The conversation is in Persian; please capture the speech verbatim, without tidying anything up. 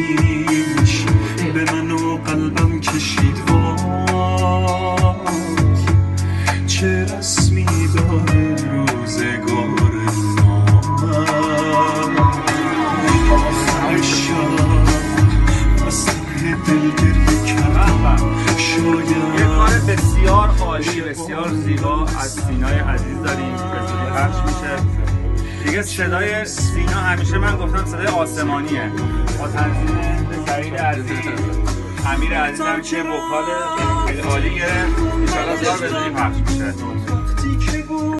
خیش به من و قلبم کشید وای چه رسمی داره روزگار نامم آخر شب از ته دل گریه کردم شاید یه کار بسیار عالی بسیار زیبا از سینای عزیز داریم به زودی پخش میشه دیگه. صدای سینا همیشه من گفتم صدای آسمانیه با تنظیم سعید عزیز امیر عزیز هم که وکال خیلی عالی گرفت انشاءالله زیاد به زودی پخش میشه.